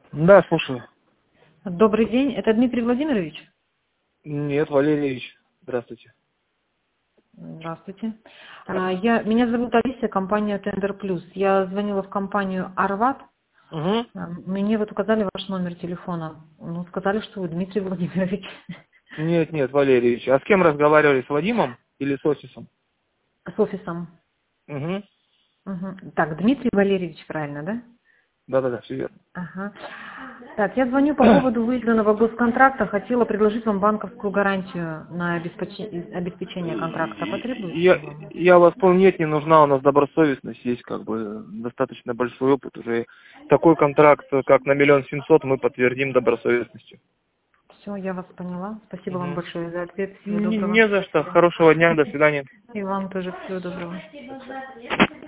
Да, слушаю. Добрый день, это Дмитрий Владимирович? Нет, Валерьевич. Здравствуйте. Здравствуйте. Меня зовут Алисия, компания Tender Plus. Я звонила в компанию Арват. Угу. Мне вот указали ваш номер телефона. Ну, сказали, что вы Дмитрий Владимирович. Нет, Валерьевич. А с кем разговаривали? С Вадимом или с Осисом? С офисом. Угу. Мгм. Так, Дмитрий Валерьевич, правильно, да? Да, все верно. Ага. Так, я звоню по поводу выданного госконтракта. Хотела предложить вам банковскую гарантию на обеспечение контракта. Потребуется Я, вам? я вас понял, нет, не нужна, у нас добросовестность, есть как бы достаточно большой опыт уже. Такой контракт, как на 1 700 000, мы подтвердим добросовестностью. Все, я вас поняла. Спасибо вам Угу. большое за ответ. Всего Не, доброго. не за что. Хорошего дня, до свидания. И вам тоже всего доброго.